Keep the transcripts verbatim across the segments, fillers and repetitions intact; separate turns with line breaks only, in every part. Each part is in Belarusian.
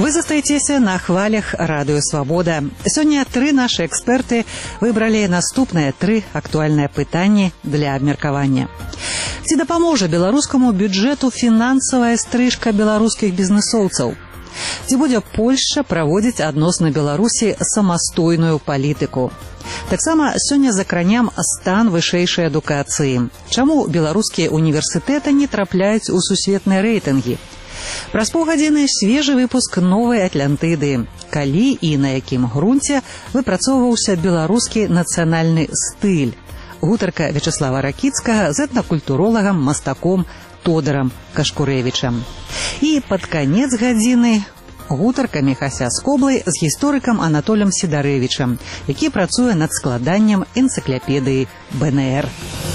Вы застаецеся на хвалях Радыё Свабода. Сёння тры нашы эксперты выбралі наступныя тры актуальныя пытанні для абмеркавання. Ці дапаможа беларускаму бюджэту фінансавая стрыжка беларускіх бізнэсоўцаў? Ці будзе Польшча праводзіць адносна Беларусі самастойную палітыку? Таксама сёння закранем стан вышэйшай адукацыі. Чаму беларускія універсітэты не трапляюць у сусветныя рэйтынгі? Праз паўгадзіны свежы выпуск новай Атлантыды. Калі і на якім грунце выпрацоўваўся беларускі нацыянальны стыль? Гутарка Вячеслава Ракіцкага з этнакультуролагам, мастаком Тодорам Кашкурэвічам. І пад канец гадзіны гутарка Міхася Скоблай з гісторыкам Анатолем Сідарэвічам, які працуе над складаннем энцыклапедыі бэ эн эр.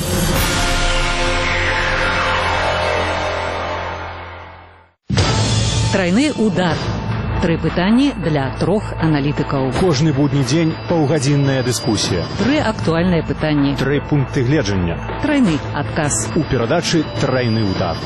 Трайны удар. Тры пытанні для трох аналітыкаў.
Кожны будні дзень паўгадзінная дыскусія.
Тры актуальныя пытанні.
Тры пункты гледжання.
Трайны адказ.
У перадачы «Трайны удар».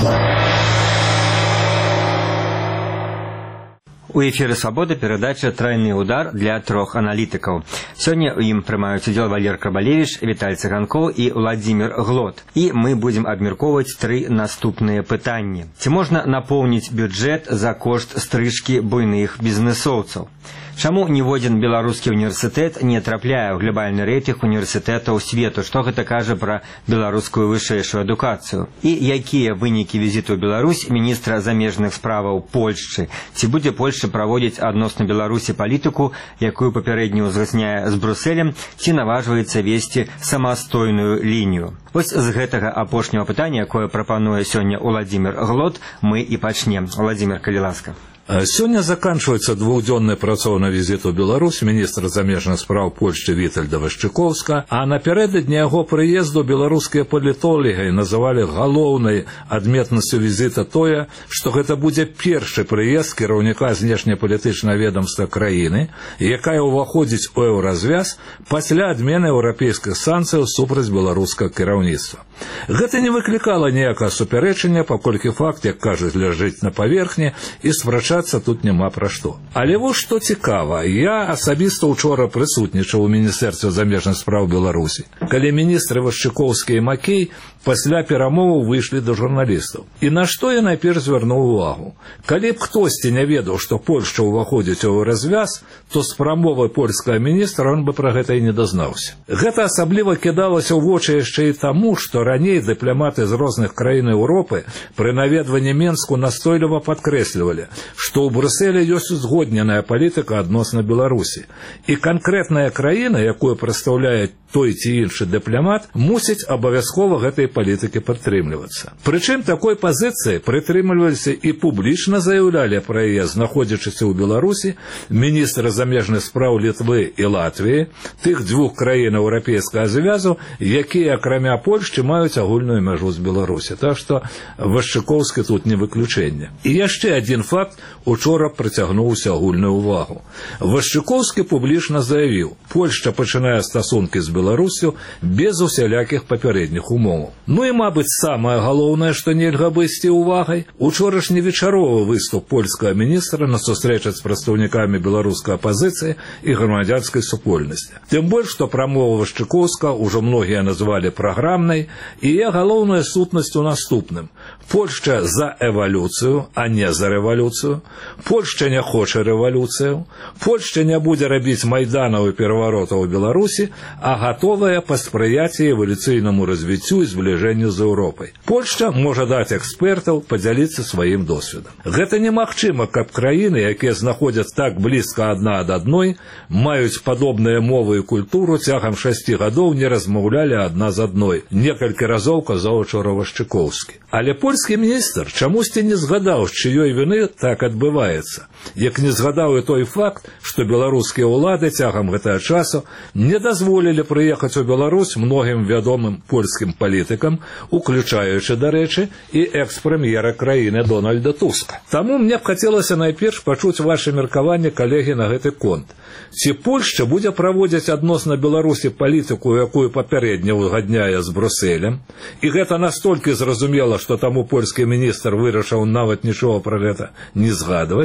У эфіры «Свабода» перадача «Трайны удар» для трох аналітыкаў. Сёння ў ім прымаюць удзел Валер Крабалевіч, Віталь Цыганкоў і Владзімір Глот. І мы будзем абмяркоўваць тры наступныя пытанні. Ці можна напоўніць бюджэт за кошт стрыжкі буйных бізнэсоўцаў? Чаму ніводзін беларускі універсітэт не трапляе ў глобальны рэйтынг універсітэтаў свету? Што гэта кажа пра беларускую вышэйшую адукацыю? І якія вынікі візіту ў Беларусь міністра замежных справаў Польшчы? Ці будзе Польшча праводзіць адносна Беларусі палітыку, якую папярэдне ўзгасняе з Брусэлем, ці наважваецца весці самастойную лінію? Вось з гэтага апошняга пытання, якое прапануе сёння Владзімір Глот, мы і пачнем. Владзімір, калі ласка.
Сёння заканчваецца двухдзённы працоўны візіт у Беларусь міністра замежных спраў Польшчы Вітальда Вашчыкоўска, а напярэдадні яго прыезду беларускія палітолагі называлі галоўнай адметнасцю візіта тое, што гэта будзе першы прыезд кіраўніка знешнепалітычнага ведамства краіны, якая ўваходзіць у еўразвяз пасля адмены еўрапейскіх санкцыяў супраць беларускага кіраўніцтва. Гэта не выклікала ніякага супярэчання, паколькі факт, як кажуць, ляжыць на паверхні, і спрачацца тут няма пра што. Але вось што цікава, я асабіста ўчора прысутнічаў у Міністэрстве замежных спраў Беларусі, калі міністры Вашчыкоўскі і Макей пасля перамоваў выйшлі да журналістаў. І на што я найперш звярнуў увагу? Калі б хтосьці не ведаў, што Польшча ўваходзіць у еўразвяз, то з прамовы польскага міністра он бы пра гэта і не дазнаўся. Гэта асабліва кідалася ў вочы яшчэ і таму, што раней дыпламаты з розных краін Еўропы пры наведванні Менску настойліва падкрэслівалі, што ў Брусэле ёсць узгодненая палітыка адносна Беларусі. І канкрэтная краіна, якую прадстаўляе той ці іншы дыпламат, мусіць абавязкова гэтай палітыкі падтрымлівацца. Прычым такой пазіцыі прытрымліваліся і публічна заяўлялі пра яе, знаходзячыся ў Беларусі, міністры замежных спраў Літвы і Латвіі, тых дзвюх краін еўрапейскага звязу, якія, акрамя Польшчы, маюць агульную мяжу з Беларусі. Так што Вашчыкоўскі тут не выключэнне. І яшчэ адзін факт учора прыцягнуўся агульную ўвагу. Вашчыкоўскі публічна заявіў, Польшча пачынае стасункі з Беларусю без усялякіх папярэдніх умоваў. Ну і, мабыць, самае галоўнае, што нельга абысці ўвагай, учорашні вечаровы выступ польскага міністра на сустрэчы з прадстаўнікамі беларускай апазіцыі і грамадзянскай супольнасці. Тым больш, што прамова Вашчыкоўска ўжо многія назвалі праграмнай, і яе галоўная сутнасць у наступным. Польшча за эвалюцыю, а не за рэвалюцыю. Польшча не хоча рэвалюцыю. Польшча не будзе рабіць майданаў і пераваротаў у Беларусі, а гатовая паспрыяць эвалюцыйнаму развіццю і збліжэнню з Еўропай. Польшча можа даць экспертаў падзяліцца сваім досведам. Гэта немагчыма, каб краіны, якія знаходзяцца так блізка адна ад адной, маюць падобныя мовы і культуру, цягам шасці гадоў не размаўлялі адна з адной. Некалькі разоў казаў учора Вашчыкоўскі. Але польскі міністр чамусьці не згадаў, з чыёй віны так адбываецца. Як не згадаў і той факт, што беларускія ўлады цягам гэтага часу не дазволілі прыехаць у Беларусь многім вядомым польскім палітыкам, уключаючы, дарэчы, і экс-прэм'ера краіны Дональда Туска. Таму мне б хацелася найперш пачуць вашы меркаванні, калегі, на гэты конт. Ці Польшча будзе праводзіць адносна Беларусі палітыку, якую папярэдне ўгадняе з Брусэлем, і гэта настолькі зразумела, што таму польскі міністр вырашыў нават нічога пра гэта не згадваць. Ці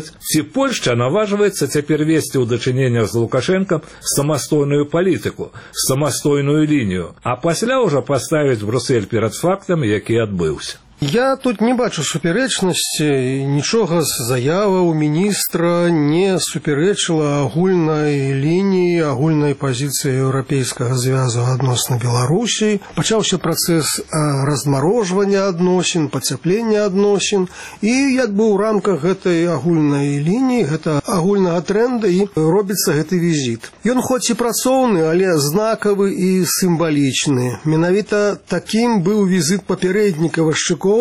Польшча наважваецца цяпер весці ў дачыненнях з Лукашенкам самастойную палітыку, самастойную лінію, а пасля ўжо паставіць Брюссель перад фактам, які адбыўся.
Я тут не бачу суперечнасці, нічога з заяваў міністра не суперечыла агульнай лініі, агульнай пазіцыі еўрапейскага звязу адносна Беларусі. Пачаўся працэс размарожвання адносін, пацяплення адносін, і як бы ў рамках гэтай агульнай лініі, гэта агульнага трэнда і робіцца гэты візіт. Ён хоць і працоўны, але знакавы і сімвалічны. Менавіта такім быў візіт папярэдніка Вашчыкоўскага,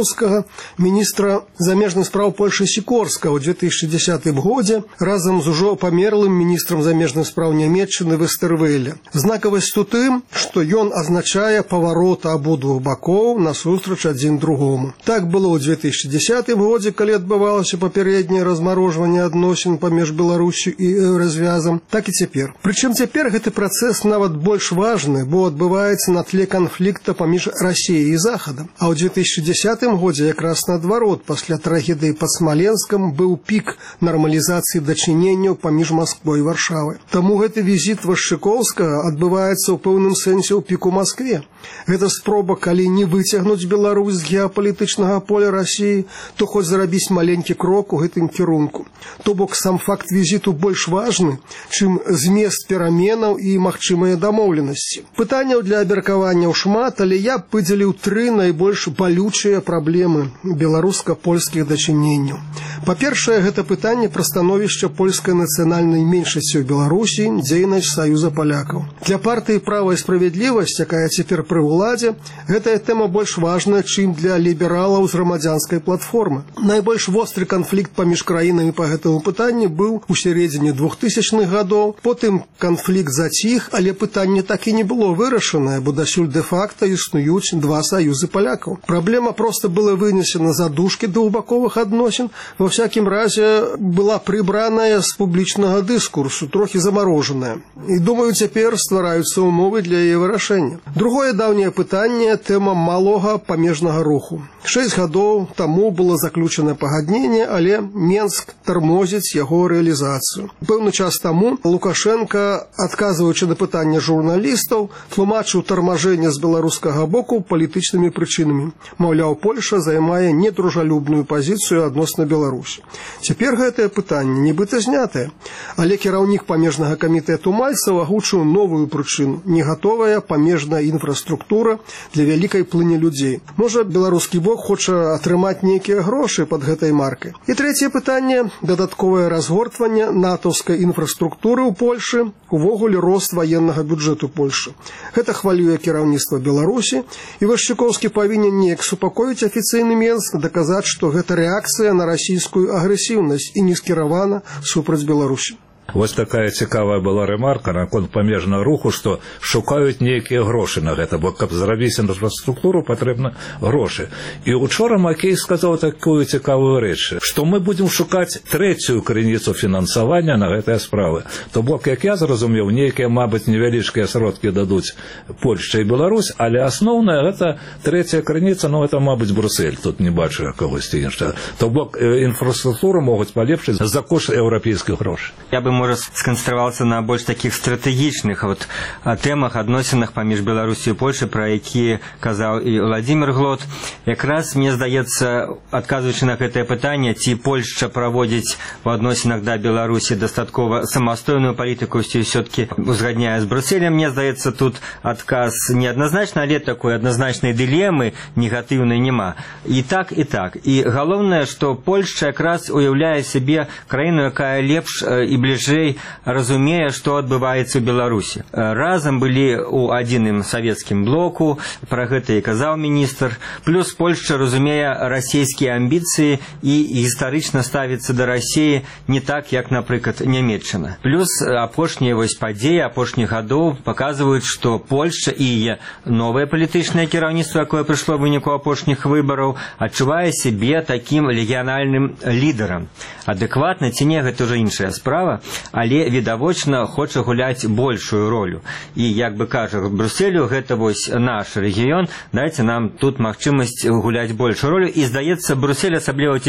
міністра замежных спраў Польшы Сікорска ў две тысячы дзесятым годзе разам з ужо памерлым міністрам замежных спраў Нямецчыны Вестэрвеля. Знакавасць у тым, што ён азначае паварот абодвух бакоў насустрач адзін другому. Так было ў две тысячы дзесятым годзе, калі адбывалася папярэдняе размарожванне адносін паміж Беларусю і еўразвязам, так і цяпер. Прычым цяпер гэты працэс нават больш важны, бо адбываецца на тле канфлікта паміж Расіяй і Захадам. А ў две тысячы дзесятым годзе якраз наадварот, пасля трагедыі пад Смаленскам быў пік нармалізацыі дачыненняў паміж Масквой і Варшавай. Таму гэты візіт Вашчыкоўскага адбываецца ў пэўным сэнсе ў піку Маскве. Гэта спроба, калі не выцягнуць Беларусь з геапалітычнага поля Расіі, то хоць зарабіць маленькі крок у гэтым кірунку. То бок сам факт візіту больш важны, чым змест пераменаў і магчымыя дамоўленасці. Пытанняў для абмеркаванняў шмат, але я б выдзеліў тры найбольш балючыя праблемы беларуска-польскіх дачыненняў. Па-першае, гэта пытанне пра становішча польскай нацыянальнай меншасці ў Беларусі, дзейнасць Саюза палякаў. Для партыі «Права і справядлівасць», якая цяпер пры ўладзе, гэтая тэма больш важная, чым для лібералаў з грамадзянскай платформы. Найбольш востры канфлікт паміж краінамі па гэтаму пытанні быў у сярэдзіне двухтысячных гадоў, потым канфлікт заціх, але пытанне так і не было вырашанае, бо дасюль дэ-факта існуюць два саюзы палякаў. Праблема проста была вынесена за дужкі двухбаковых адносін, ва всякім разе была прыбраная з публічнага дыскурсу, трохі замарожаная. І думаю, цяпер ствараюцца умовы для яе вырашэння. Другое даўняе пытанне – тэма малога памежнага руху. Шэсць гадоў таму было заключанае пагадненне, але Менск тармозіць яго рэалізацыю. Пэўны час таму Лукашенка, адказваючы на пытанне журналістаў, тлумачыў тармажэнне з беларускага боку палітычнымі прычынамі. Маўляў, Польша займае недружалюбную пазіцыю адносна Беларусі. Цяпер гэтае пытанне нібыта знятае, але кіраўнік памежнага камітэту Мальцаў агучыў новую прычыну – негатовая памежная інфраструктура для вялікай плыні людзей. Можа, беларускі бок хоча атрымаць нейкія грошы пад гэтай маркай. І трэцяе пытанне – дадатковае разгортванне натаўскай інфраструктуры ў Польшы, увогуле рост ваеннага бюджэту Польшы. Гэта хвалюе кіраўніцтва Беларусі, і Вашчыкоўскі павінен неяк супакоіць афіцыйны Менск, даказаць, што гэта рэакцыя на расійскую агрэсіўнасць і не скіравана супраць Беларусі.
Вось такая цікавая была ремарка наконт памежнага руху, што шукаюць нейкія грошы на гэта, бо каб зрабіць інфраструктуру, патрэбна грошы. І учора Макей сказаў такую цікавую рэч, што мы будзем шукаць трэцюю крыніцу фінансавання на гэтыя справы. То бок, як я зразумеў, нейкія, мабыць, невялічкія сродкі дадуць Польшча і Беларусь, але асноўная гэта трэцяя крыніца, ну гэта, мабыць, Брюссель, тут не бачу кагосьці іншага. То бок, інфраструктуру могуць палепшыць за кошт еўрапейскіх грошай.
Я бы может, сконцентрировался на больш таких стратегічных вот, тэмах, адносінах паміж Беларусью і Польшай, пра якія казаў і Владимир Глот. Якраз, мне здаецца, адказваючы на гэтае пытанне, ці Польшча праводзіць у адносінах да Беларусі дастаткова самастойную палітыку, ці ўсё-таки узгадняе з Брюсселем, мне здаецца, тут адказ неадназначны, але такой адназначнай дылемы негатыўнай няма. І так, і так. І галоўнае, што Польшча якраз уяўляе сябе краіну, якая лепш і бліжэй разумее, што адбываецца ў Беларусі. Разам былі ў адзіным савецкім блоку, пра гэта і казаў міністр, плюс Польшча разумее расійскія амбіцыі і гістарычна ставіцца да Расіі не так, як, напрыклад, Нямецчына. Плюс апошнія вось падзеі апошніх гадоў паказваюць, што Польшча і новае палітычнае кіраўніцтва, якое прыйшло ў выніку апошніх выбараў, адчувае сябе такім рэгіянальным лідарам. Адэкватна ці не, гэта ўжо іншая справа, але відавочна хоча гуляць большую ролю. І, як бы кажа Брюсселю, гэта вось наш рэгіён, дайце нам тут магчымасць гуляць большую ролю. І, здаецца, Брюссель, асабліва ў цяперашняй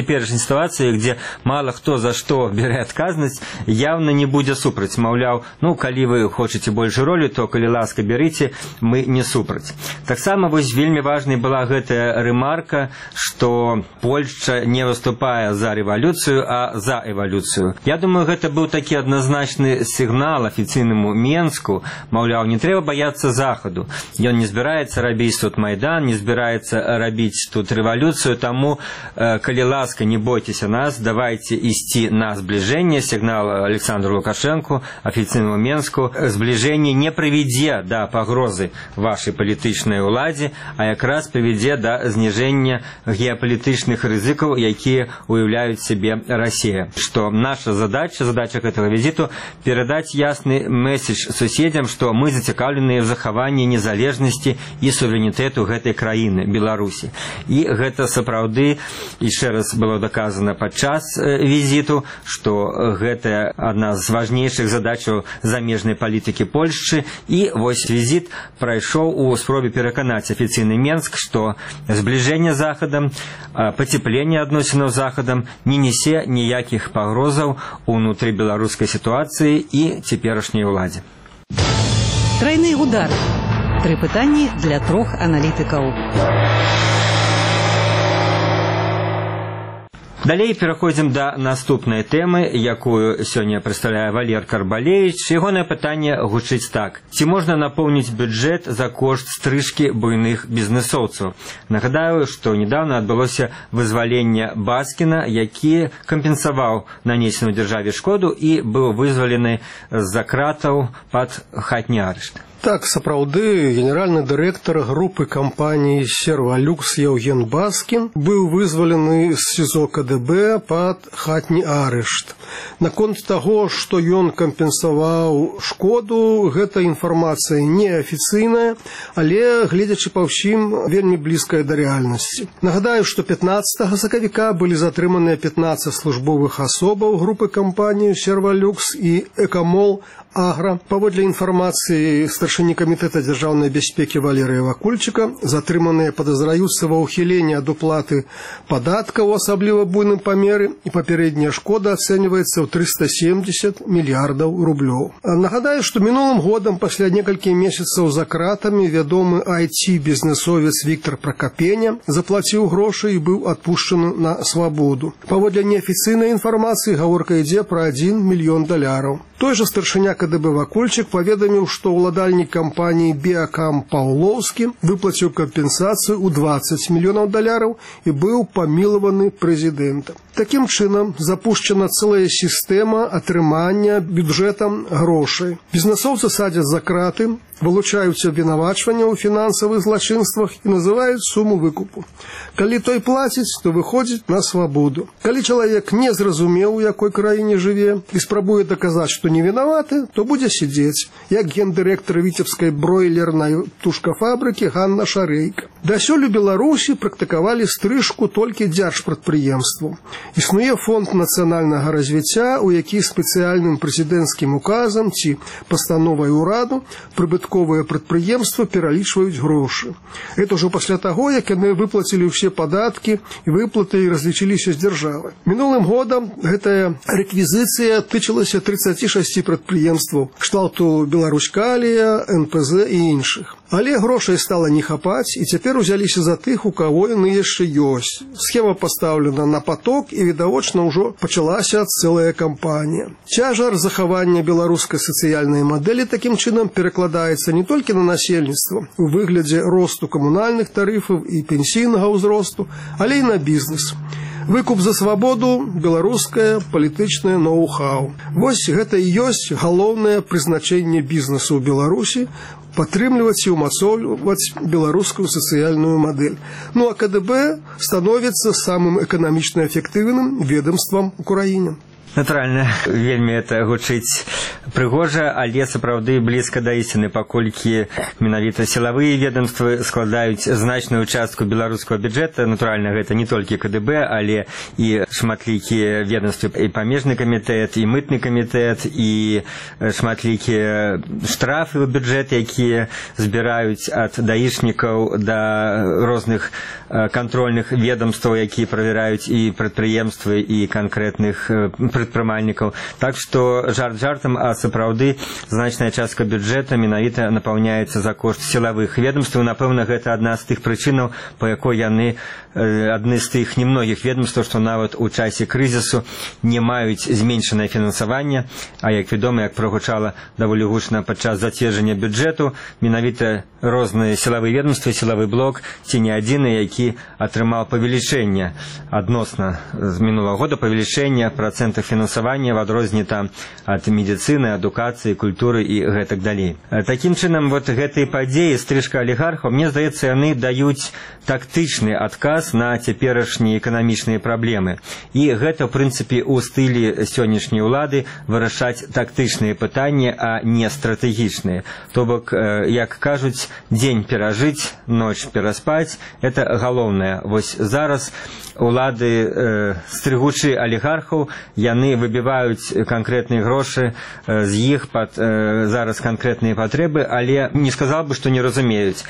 ситуацию, где мало кто за что берет отказность, явно не будет супраць. Маўляў, ну, калі вы хочете больше роли, то, калі ласка, берите, мы не супраць. Таксама вось вельмі важнай была гэтая ремарка, что Польша не выступае за революцию, а за эволюцию. Я думаю, гэта быў такі адназначны сігнал афіцыйнаму Менску, маўляў, не трэба баяцца Захаду. Ён не збіраецца рабіць тут Майдан, не збіраецца рабіць тут революцию, таму, э, калі ласка, не бойтеся нас, давайте ісці на сближение. Сигнал Александру Лукашенко, афіцыйнаму Менску. Сближение не прывядзе да пагрозы вашай палітычнай уладзе, а якраз прывядзе да зніжэння геапалітычных рызыкаў, якія уяўляюць себе Россия. Что наша задача, задача этого визиту, передать ясный месседж соседям, что мы зацікаўленыя в захаванні незалежнасці і суверэнітэту гэтай краіны, Беларусі. І гэта сапраўды, яшчэ раз было доказано падчас визиту, что гэта одна з важнейшых задачаў замежнай палітыкі Польшчы. І вось визит прайшоў у спробе пераканаць афіцыйны Менск, что сближение с Захадом, потепление адносінаў з Захадом не несе ніякіх пагрозаў унутры беларускай сітуацыі і цяперашняй уладзе.
Тройны удар. Тры пытанні для трох аналітыкаў.
Далей пераходзім да наступнай тэмы, якую сёння прадстаўляе Валер Карбалевіч. Ягонае пытанне гучыць так: ці можна напоўніць бюджэт за кошт стрыжкі буйных бізнесоўцаў? Нагадаю, што недавно адбылося вызваленне Баскіна, які кампенсаваў нанесеную дзяржаве шкоду і быў вызвалены з-за кратаў пад хатні арышт.
Так, сапраўды, генеральны дырэктар групы кампаніі «Сервалюкс» Яўген Баскін быў вызвалены з СІЗО КДБ пад хатні арышт. Наконт таго, што ён кампенсаваў шкоду, гэта інфармацыя неафіцыйная, але, гледзячы па ўсім, вельмі блізкая да рэальнасці. Нагадаю, што пятнаццатага сакавіка былі затрыманыя пятнаццаць службовых асобаў групы кампаніі «Сервалюкс» і «Экамол Агра». Паводле інфармацыі старшыні камітэта дзяржаўнай бяспекі Валерыя Вакульчыка, затрыманыя падазраюцца ва ўхіленні ад уплаты падаткаў у асабліва буйным памеры, і папярэдняя шкода ацэньваецца ў трыста семдзесят мільярдаў рублёў. Нагадаю, што мінулым годам пасля некалькіх месяцаў за кратамі вядомы ай ти-бізнесовец Віктор Пракапеня заплаціў грошы і быў адпушчаны на свабоду. Паводле неафіцыйнай інфармацыі гаворка ідзе пра адзін мільён даляраў. Той жа старшыня КДБ Вакульчык паведаміў, што ўладальнік кампаніі «Біакам» Паўлоўскі выплаціў кампенсацыю ў дваццаць мільёнаў даляраў і быў памілаваны прэзідэнтам. Такім чынам запушчана цэлая сістэма атрымання бюджэтам грошай. Бізнесоўцы садзяць за краты, вылучаюць абвінавачванне ў фінансавых злачынствах і называюць суму выкупу. Калі той плаціць, то выходзіць на свабоду. Калі чалавек не зразумеў, у якой краіне жыве, і спрабуе даказаць, што не вінаваты, то будзе сидзець, як гендырэктар віцебскай бройлернай птушкафабрыкі Ганна Шарэйка. Дасюль у Беларусі практыкавалі стрыжку толькі дзяржпрадпрыемстваў. Існуе фонд нацыянальнага развіцця, у які спецыяльным прэзідэнцкім указам ці пастановай ураду прыбытковыя прадпрыемствы пералічваюць грошы. Это ўжо пасля таго, як яны выплацілі ўсе падаткі і выплаты і разлічыліся з дзяржавай. Мінулым годам гэтая рэквізіцыя тычылася тридцати шести прадпрыемстваў кшталту Беларускалія, эн пэ зэ і іншых. Але грошай стала не хапаць, і цяпер узяліся за тых, у каго яны яшчэ ёсць. Схема пастаўлена на поток, і відавочна ўжо пачалася цэлая кампанія. Цяжар захавання беларускай сацыяльнай мадэлі такім чынам перакладаецца не толькі на насельніцтва у выглядзе росту камунальных тарыфаў і пенсійнага ўзросту, але і на бізнес. Выкуп за свабоду – беларускае палітычнае ноу-хау. Вось гэта і ёсць галоўнае прызначэнне бізнесу ў Беларусі – падтрымліваць і ўмацоўваць беларускую сацыяльную мадэль. Ну а КДБ становіцца самым эканамічна эфектыўным ведомствам у краіне.
Натуральна, вельмі это гучыць прыгожа, але сапраўды блізка да ісціны, паколькі менавіта сілавыя ведомствы складаюць значную частку беларускага бюджэта. Натуральна, гэта не толькі ка дэ бэ, але і шматлікія ведомствы, і памежны камітэт, і мытны камітэт, і шматлікія штрафы ў бюджэт, якія збіраюць ад даішнікаў да розных кантрольных ведомстваў, якія правяраюць і прадпрыемствы, і канкрэтных прадпрымальнікаў. Так што жарт жартам, а сапраўды значная частка бюджэта менавіта напаўняецца за кошт сілавых ведомстваў. Напэўна, гэта адна з тых прычынаў, па якой яны адны з тых немногіх ведомстваў, што нават у часе крызісу не маюць зменшанае фінансаванне, а як вядома, як прагучала даволі гучна падчас зацверджання бюджэту, менавіта розныя сілавыя ведомствы, сілавы блок ці не адзіны, які атрымаў павелічэнне адносна з мінулага года, павелічэнне працэнтаў фінансавання в адрозненні там ад медыцыны, адукацыі, культуры і гэтак далей. Такім чынам, вот гэтыя падзеі, стрыжка алігархаў, мне здаецца, яны даюць тактычны адказ на цяперашнія эканамічныя праблемы. І гэта, в прынцыпе, у стылі сённяшняй улады вырашаць тактычныя пытанні, а не стратэгічныя. То бок, як кажуць, дзень перажыць, ноч пераспаць, это галоўнае. Вось зараз улады, э, стрыгучы алігархаў, яны выбіваюць канкрэтныя грошы э, з іх пад э, зараз канкрэтныя патрэбы, але не сказал бы, што не разумеюць,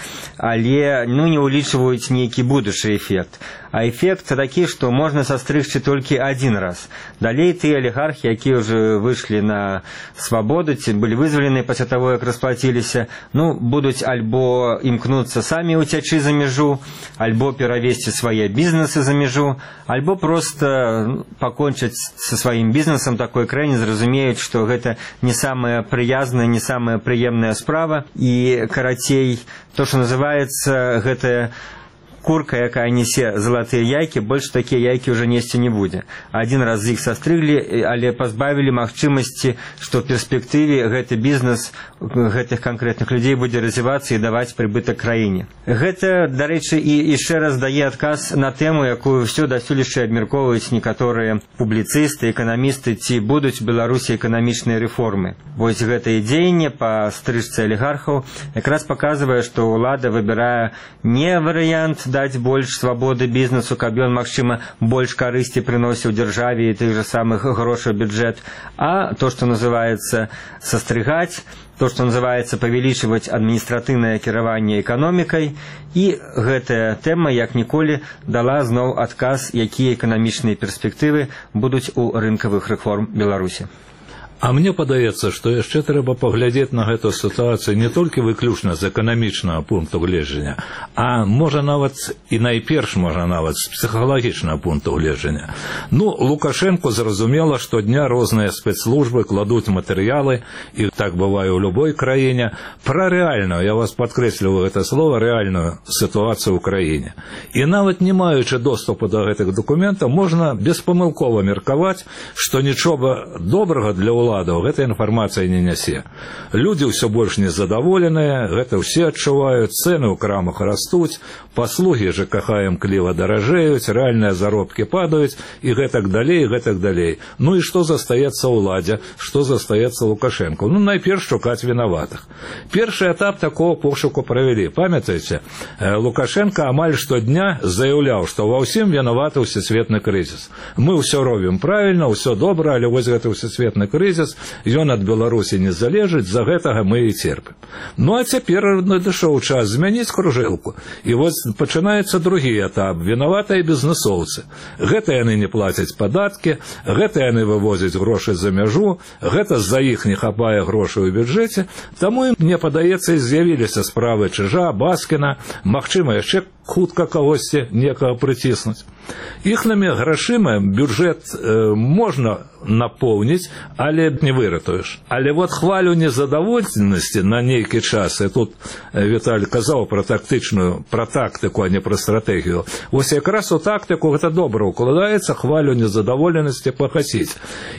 але ну, не улічваюць нейкі будучы эфект. А эфект такі, што можна састрыгчы толькі адзін раз. Далей тыя алігархі, якія ўжо выйшлі на свабоду, ці былі вызвалены пасля таго, як расплаціліся, ну, будуць альбо імкнуцца самі ўцячы за мяжу, альбо перавесці свае бізнесы за мяжу, альбо проста пакончыць са сваім бізнесам такой краіне, зразумеюць, што гэта не самая прыязная, не самая прыемная справа, і карацей, то, што называецца, гэта курка, якая несе залатыя яйкі, больш такія яйкі ўжо несці не будзе. Адзін раз з іх састрыглі, але пазбавілі магчымасці, што ў перспектыве гэты бізнес гэтых канкрэтных людзей будзе развівацца і даваць прыбытак краіне. Гэта, дарэчы, і яшчэ раз дае адказ на тэму, якую ўсё дасюль яшчэ абмяркоўваюць некаторыя публіцысты, эканамісты, ці будуць у Беларусі эканамічныя рэформы. Вось гэтае дзеянне па стрыжцы алігархаў якраз паказвае, што ўлада выбірае не варыянт даць больш свабоды бізнесу, каб ён, магчыма, больш карысці прыносіў дзяржаве і тых жа самых грошай бюджэт, а то, што называецца састрыгаць, то, што называецца павялічваць адміністратыўнае кіраванне эканомікай, і гэтая тэма, як ніколі, дала зноў адказ, якія эканамічныя перспектывы будуць у рынкавых рэформ Беларусі.
А мне падаецца, што яшчэ трэба паглядзець на гэту сітуацыю не толькі выключна з эканамічнага пункту гледжання, а можа нават і найперш можа нават з псіхалагічнага пункту гледжання. Ну, Лукашенко зразумела, штодня розныя спецслужбы кладуць матэрыялы, і так бывае ў любой краіне, пра рэальную, я вас падкрэсліваю гэта слово, рэальную сітуацыю ў краіне. І нават не маючы доступу да гэтых дакументаў, можна беспамылкова меркаваць, што нічога добрага для ўлады гэта інфармацыя не нясе. Людзі ўсё больш незадаволеныя, гэта ўсе адчуваюць, цэны ў крамах растуць, паслугі жэ ка ха імкліва даражэюць, рэальныя заробкі падаюць, і гэтак далей, і гэтак далей. Ну і што застаецца ўладзе, што застаецца Лукашенко? Ну, найперш шукаць вінаватых. Першы этап такого пошуку правялі. Памятаеце, Лукашенко амаль штодня заяўляў, што ва ўсім вінаваты ўсесветны крызіс. Мы ўсё робім правільна, ўсё добра, але вось гэты ўсесветны крызіс, ён ад Беларусі не залежыць, за гэтага мы і церпім. Ну а цяпер надышоў час змяніць кружэлку. І вось пачынаецца другі этап. Вінаватыя бізнесоўцы. Гэта яны не плацяць падаткі, гэта яны вывозяць грошы за мяжу, гэта з-за іх не хапае грошай у бюджэце, таму ім, мне падаецца, і з'явіліся справы Чыжа, Баскіна, магчыма, яшчэ хутка кагосьці некага прыціснуць. Іхнымі грашыма бюджэт э, можна напоўніць, але не выратуеш. Але вот хвалю незадаволенасці на нейкі час, і тут Віталь казаў пра тактычную, пра тактыку, а не пра стратэгію. Вось якраз у тактыку гэта добра укладаецца, хвалю незадаволенасці пахасіць.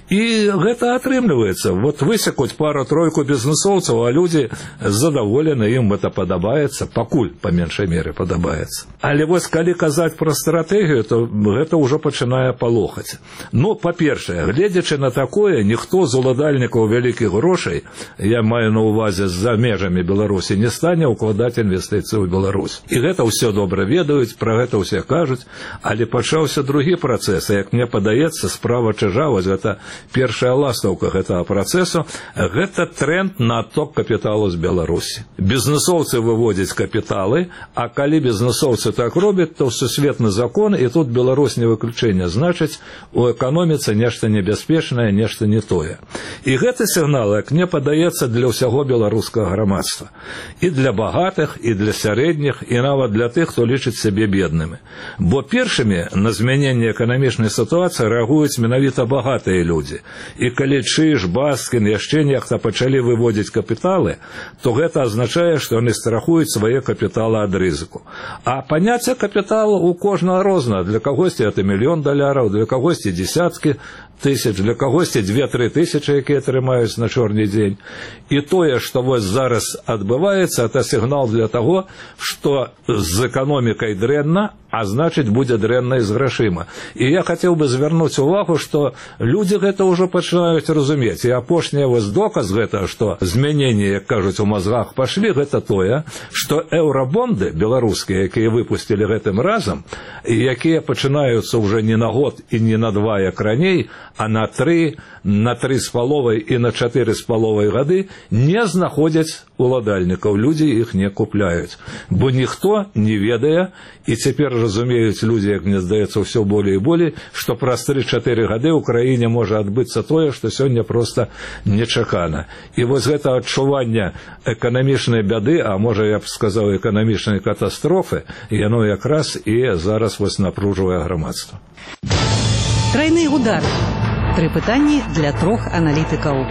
І гэта атрымліваецца. Вот высекуць пару-тройку бізнесоўцаў, а людзі задаволены, ім гэта падабаецца, пакуль, па меншай меры, падабаецца. Але вось калі казаць пра стратэгію, то гэта ўжо пачынае палохаць. Ну, па-першае, гледзячы Гледзячы на такое, ніхто з уладальнікаў вялікіх грошай, я маю на ўвазе з-за межамі Беларусі, не стане ўкладаць інвестыцыі ў Беларусь. І гэта ўсё добра ведаюць, пра гэта ўсе кажуць, але пачаўся другі працэс, як мне падаецца, справа чыжа, вось гэта першая ластаўка гэтага працэсу, гэта тренд на отток капіталу з Беларусі. Бізнесоўцы выводзяць капіталы, а калі бізнесоўцы так робяць, то сусветны закон, і тут Беларусь не выключэнне, значыць, у эканоміцы нешта небяспечнае, нешта не тое. І гэты сігнал, як мне падаецца, для ўсяго беларускага грамадства. І для багатых, і для сярэдніх, і нават для тых, хто лічыць сябе беднымі. Бо першымі на змяненне эканамічнай сітуацыі рэагуюць менавіта багатыя людзі. І калі Чыж, Баскін, яшчэ нехта пачалі выводзіць капіталы, то гэта азначае, што яны страхуюць свае капіталы ад рызыку. А паняцце капіталу у кожнага розна. Для кагосьці это мільён даляраў, для кагосьці дзесяткі тысяч, для кагосьці две-тры тысячы, якія атрымаюць на чорны дзень. І тое, што вось зараз адбываецца, это сігнал для таго, што з эканомікай дрэнна, а значыць, будзе дрэнна і з грашыма. І я хацеў бы звярнуць увагу, што людзі гэта ўжо пачынаюць разумець. І апошні вось доказ гэтага, што змяненні, як кажуць, у мазгах пашлі, гэта тое, што еўрабонды беларускія, якія выпусцілі гэтым разам, і якія пачынаюцца ўжо не на год і не на два, як раней, а на тры, на тры з паловай і на чатыры з паловай гады не знаходзяць уладальнікаў. Людзі іх не купляюць. Бо ніхто не ведае, і цяпер разумеюць людзі, як мне здаецца, ўсё болей і болей, што праз тры-чатыры гады ў краіне можа адбыцца тое, што сёння проста нечакана. І вось гэта адчуванне эканамічнай бяды, а можа, я б сказаў, эканамічнай катастрофы, яно якраз і зараз вось напружвае грамадства.
Тройны удар. Тры пытанні для трох аналітыкаў.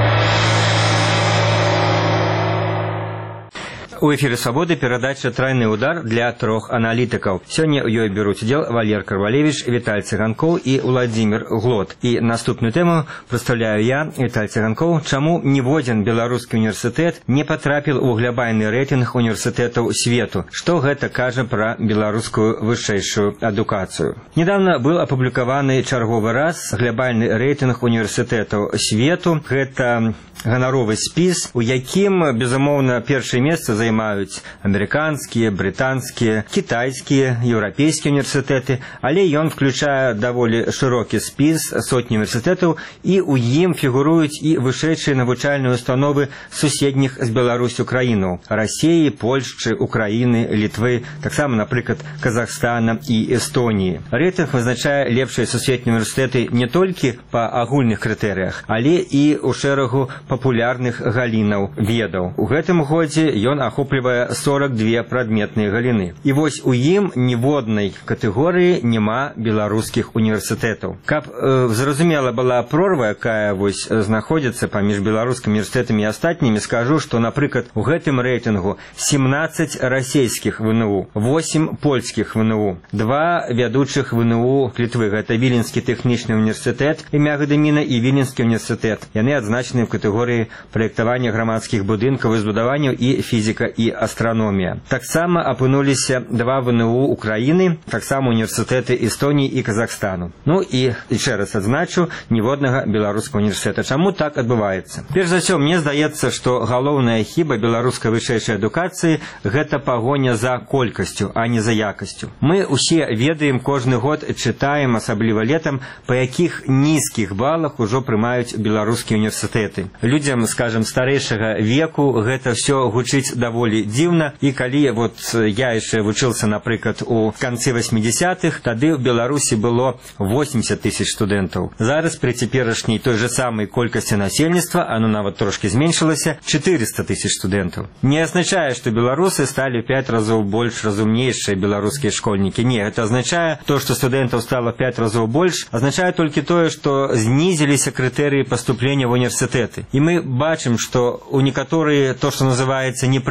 У эфире «Свободы» передача «Тройный удар» для трех аналитиков. Сегодня в ней берут удел Валерий Карбалевич, Виталий Цыганков и Владимир Глот. И наступную тему представляю я, Виталий Цыганков, чему ніводзін белорусский университет не потрапил у глобальный рейтинг университетов свету. Что это кажа про белорусскую высшую эдукацию. Недавно был опубликован черговый раз глобальный рейтинг университетов свету. Это ганаровы спіс, у якім, безумоўна, першае месца займаюць амерыканскія, брытанскія, кітайскія, еўрапейскія універсітэты, але ён включае даволі шырокі спіс сотні універсітэтаў, і ў ім фігуруюць і вышэйшыя навучальныя установы суседніх з Беларусю краінаў: Расіі, Польшчы, Украіны, Літвы, таксама, напрыклад, Казахстана і Эстоніі. Рэйтынг вызначае лепшыя сусветныя універсітэты не толькі па агульных крытэрыях, але і ў шэрагу папулярных галінаў ведаў. У гэтым годзе ён ахоплівае сорок две прадметныя галіны. І вось у ім ніводнай катэгорыі няма беларускіх універсітэтаў. Каб э, зразумела была прорва, якая вось знаходзіцца паміж беларускімі універсітэтамі і астатнімі, скажу, што, напрыклад, у гэтым рэйтынгу семнадцаць расійскіх ВНУ, восемь польскіх ВНУ, два вядучых ВНУ Літвы. Гэта Віленскі тэхнічны універсітэт імя Гедыміна і Віленскі універсітэт. Яны адзначаны ў катэгорыі праектавання грамадскіх будынкаў і збудаванняў і фізіка і астраномія. Таксама апынуліся два ВНУ Украіны, таксама універсітэты Эстоніі і Казахстану. Ну і яшчэ раз адзначу, ніводнага беларускага універсітэта. Чаму так адбываецца? Перш за ўсё, мне здаецца, што галоўная хіба беларускай вышэйшай адукацыі – гэта пагоня за колькасцю, а не за якасцю. Мы ўсе ведаем, кожны год чытаем, асабліва летам, па якіх нізкіх балах ужо прымаюць беларускія універсітэты. Людзям, скажем, старэйшага веку гэта все гучыць даволі дзіўна, і калі вот я яшчэ вучыўся, напрыклад, у канцы восьмідзесятых, тады ў Беларусі было восемьдесят тысяч студэнтаў. Зараз пры цяперашняй той же самай колькасці насельніцтва, оно нават трошки зменшылася, четыреста тысяч студэнтаў. Не азначае, што беларусы сталі пять разоў больш разумнейшыя беларускія школьнікі. Не, гэта азначае то, што студэнтаў стала пять разоў больш, азначае толькі тое, што знізіліся крытэрыі паступлення в універсітэты. І мы бачым, што у некаторыя то, што называецца непрэстыжныя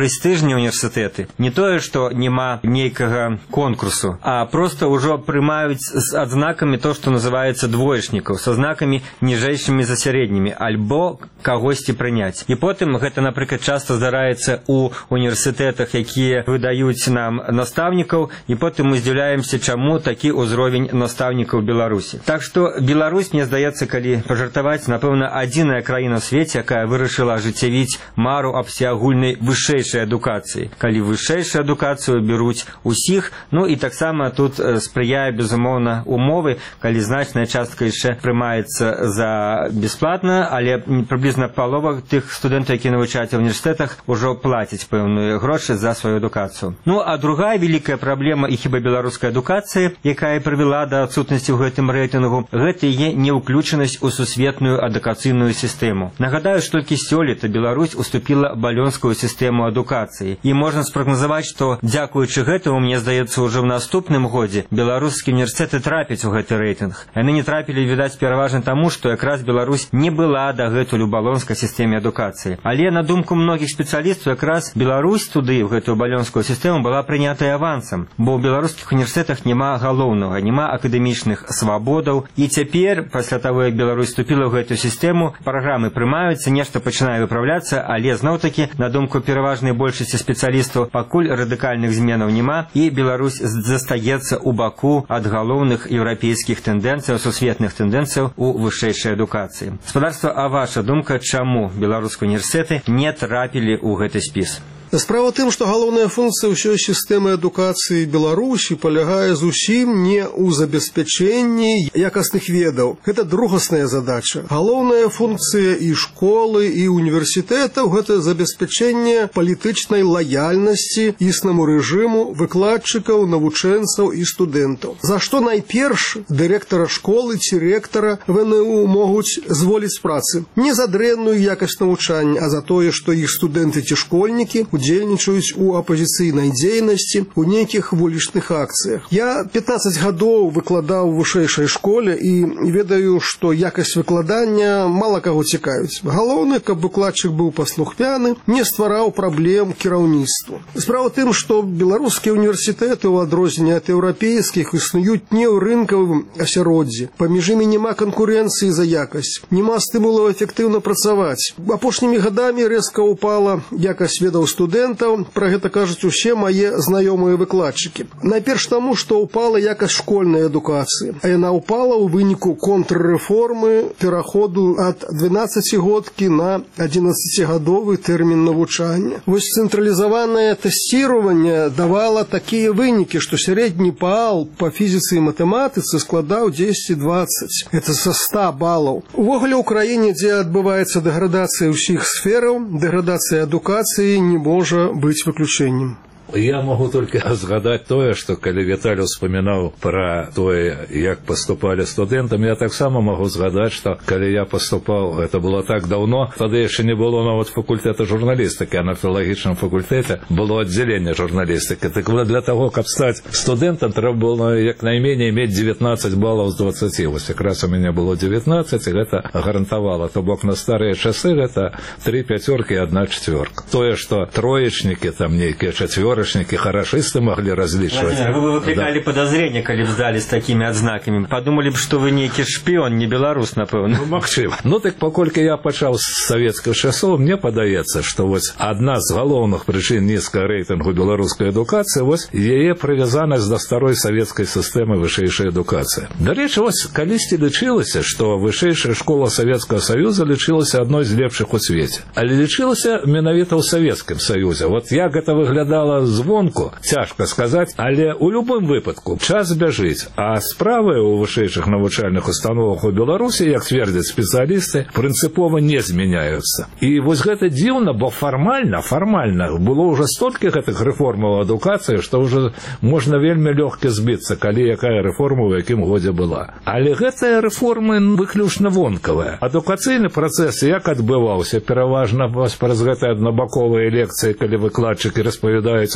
прэстыжныя універсітэты не тое, што няма нейкага конкурсу, а проста ўжо прымаюць з адзнакамі то, што называецца двоечнікаў, са знакамі ніжэйшымі за сярэднімі, альбо кагосьці прыняць. І потым гэта, напрыклад, часта здараецца ў універсітэтах, якія выдаюць нам настаўнікаў, і потым мы здзіўляемся, чаму такі ўзровень настаўнікаў Беларусі. Так што Беларусь, мне здаецца, калі пажартаваць, напэўна, адзіная краіна ў свеце, якая вырашыла ажыццявіць мару аб всеагульнай вышэйшай адукацыі. Калі вышэйшую адукацыю бяруць усіх, ну і таксама тут спрыяе, безумоўна, умовы, калі значная частка яшчэ прымаецца за бясплатна, але прыблізна палова тых студэнтаў, якія навучаюць у універсітэтах, ужо плацяць пэўныя грошы за сваю адукацыю. Ну, а другая вялікая праблема і хіба беларускай адукацыі, якая прывяла да адсутнасці ў гэтым рэйтынгу, гэта яе неўключанасць у сусветную адукацыйную сістэму. Нагадаю, што толькі сёлета Беларусь уступіла балёнскую сістэму адукацыі. І можна спрагназаваць, што, дзякуючы гэтаму, мне здаецца, ўжо ў наступным годзе беларускія універсітэты трапяць у гэты рэйтынг. Яны не трапілі, відаць, пераважна таму, што якраз Беларусь не была дагэтуль у балонскай сістэме адукацыі. Але, на думку многіх спецыялістаў, якраз Беларусь туды, в гэтую балёнскую сістэму, была прынятая авансам, бо ў беларускіх універсітэтах няма галоўнага, няма акадэмічных свабодаў. І цяпер, пасля таго, як Беларусь вступіла ў гэтую сістэму, праграмы прымаюцца, нешта пачынае выпраўляцца, але зноў-такі, на думку пераважнай большасці спецыялістаў, пакуль радыкальных зменаў няма, і Беларусь застаецца ў баку ад галоўных еўрапейскіх тэндэнцыяў, сусветных тэндэнцыяў у вышэйшай адукацыі. Спадарства, а ваша думка, чаму беларускія універсітэты не трапілі ў гэты спіс?
Справа тым, што галоўная функцыя ўсёй сістэмы адукацыі Беларусі палягае зусім не ў забеспячэнні якасных ведаў. Гэта другасная задача. Галоўная функцыя і школы, і універсітэтаў – гэта забеспячэнне палітычнай лаяльнасці існаму рэжыму выкладчыкаў, навучэнцаў і студэнтаў. За што найперш дырэктара школы ці рэктара вэ эн у могуць зволіць з працы. Не за дрэнную якасць навучання, а за тое, што іх студэнты ці школьнікі удзельнічаюць у апазіцыйнай дзейнасці, у нейкіх вулічных акцыях. Я пятнаццаць гадоў выкладаў у вышэйшай школе і ведаю, што якасць выкладання мала каго цікавіць. Галоўнае, каб выкладчык быў паслухмяны, не ствараў праблем кіраўніцтву. Справа тым, што беларускія універсітэты ў адрозненне ад еўрапейскіх існуюць не ў рынкавым асяроддзі. Паміж імі няма канкурэнцыі за якасць, няма стымулаў эфектыўна працаваць. Апошнімі гадамі рэзка ўпала якасць ведаў студэнтаў. Студэнтаў, пра гэта кажуць усе мае знаёмыя выкладчыкі. Найперш таму, што ўпала якасць школьнай адукацыі, а яна ўпала ў выніку контррэформы пераходу ад дванаццацігодкі на адзінаццацігадовы тэрмін навучання. Вось цэнтралізаванае тэсціраванне давала такія вынікі, што сярэдні бал па фізіцы і матэматыцы складаў дзесяць-дваццаць. Гэта са ста балаў. Увогуле ў краіне, дзе адбываецца дэградацыя ўсіх сфераў, дэградацыя адукацыі не можа быць выключэннем.
Я могу только згадать тое, что коли Виталий вспоминал про то, як поступали студентам, я так само могу згадать, что коли я поступал, это было так давно, тогда еще не было нават факультета журналистики, а на филологичном факультете было отделение журналистики. Так вот, для того, как стать студентом, треба было, як наименее, иметь девятнадцать баллов с двадцати. Вот как раз у меня было девятнадцать, и это гарантовало. То бок на старые часы это три пятерки и одна четверка. То, что троечники, там некие четверки, хорошисты могли различивать.
Владимир, вы бы выкликали да. подозрения, коли б здали с такими отзнаками. Подумали бы, что вы некий шпион, не белорус, напевно.
Ну, магчыма. Ну, так поколькі я пачаў з савецкіх часоў, мне падаецца, што вось адна з галоўных прычын нізкага рэйтынгу беларускай адукацыі, вось яе прывязанасць да старой савецкай сістэмы вышэйшай адукацыі. Дарэчы, вось калісьці лічылася, што вышэйшая школа Савецкага Саюза лічылася адной з лепшых у свеце. Але лічылася менавіта ў Савецкім Саюзе. Вот як гэта выглядала звонку, цяжка сказаць, але ў любым выпадку час бяжыць, а справы ў вышэйшых навучальных установах у Беларусі, як цвердзяць спецыялісты, прынцыпова не змяняюцца. І вось гэта дзіўна, бо фармальна, фармальна было ўжо столькі гэтых рэформаў адукацыі, што ўжо можна вельмі лёгка збіцца, калі якая рэформа ў якім годзе была. Але гэтыя рэформы выключна вонкавыя. Адукацыйны працэс як адбываўся? Пераважна праз гэтыя аднабаковыя лекцыі, калі выкладчыкі распавядаюць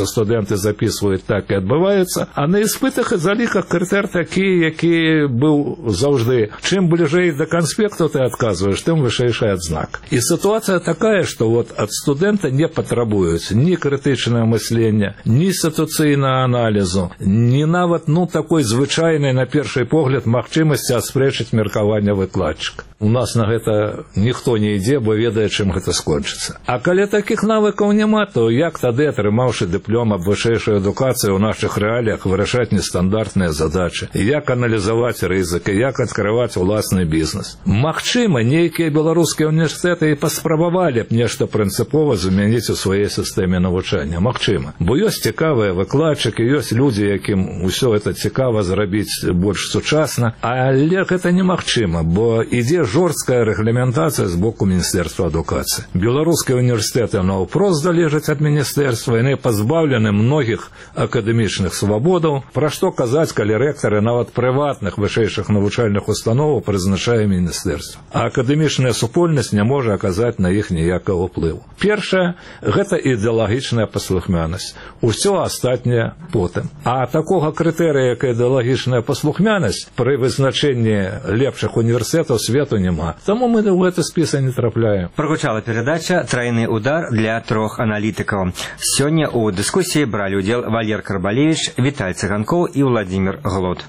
адбываецца, студэнты записываюць, так і адбываецца, а на іспытах і заліках крытэр такі, які быў заўжды. Чым бліжэй да канспекту ты адказваеш, тым вышэйшы адзнак. І сітуацыя такая, што вот ад студэнта не патрабуюць ні крытычнае мысленне, ні сітуацыйнага аналізу, ні нават, ну, такой звычайнай, на першы погляд, магчымасці аспрэчыць меркаванне выкладчыка. У нас на гэта ніхто не ідзе, бо ведае, чым гэта скончыцца. А калі такіх навыкаў няма, то як тады, атрымаўшы дыплом аб вышэйшай адукацыі ў нашых рэаліях, вырашаць нестандартныя задачы, як аналізаваць рызыкі, як адкрываць уласны бізнес. Магчыма, нейкія беларускія універсітэты і паспрабавалі б нешта прынцыпова замяніць у сваёй сістэме навучання. Магчыма. Бо ёсць цікавыя выкладчыкі, ёсць людзі, якім усё гэта цікава зрабіць больш сучасна, але гэта немагчыма, бо ідзе жорсткая рэгламентацыя з боку Міністэрства адукацыі. Беларускія універсітэты наўпрост залежаць ад міністэрства, яны пазбаўлены многіх акадэмічных свабодаў, пра што казаць, калі рэктары нават прыватных вышэйшых навучальных установаў прызначае міністэрства. А акадэмічная супольнасць не можа аказаць на іх ніякага ўплыву. Першае, гэта ідэалагічная паслухмянасць. Усё астатняе потым. А такога крытэрыя, як ідэалагічная паслухмянасць, пры вызначэнні лепшых універсітэтаў свету няма. Таму мы ў гэты спіс не трапляем.
Прогучала перадача «Трайны удар» для трох аналітыкаў. Сёння ў дыскусіі бралі ўдзел Валер Карбалевіч, Віталь Цыганкоў і Владзімір Глот.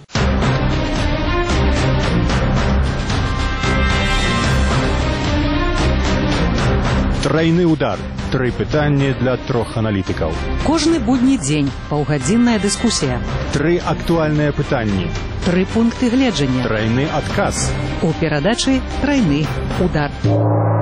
Трайны удар. Тры пытанні для трох аналітыкаў.
Кожны будні дзень паўгадзінная дыскусія.
Тры актуальныя пытанні.
Тры пункты гледжання.
Трайны адказ.
У перадачы «Трайны удар».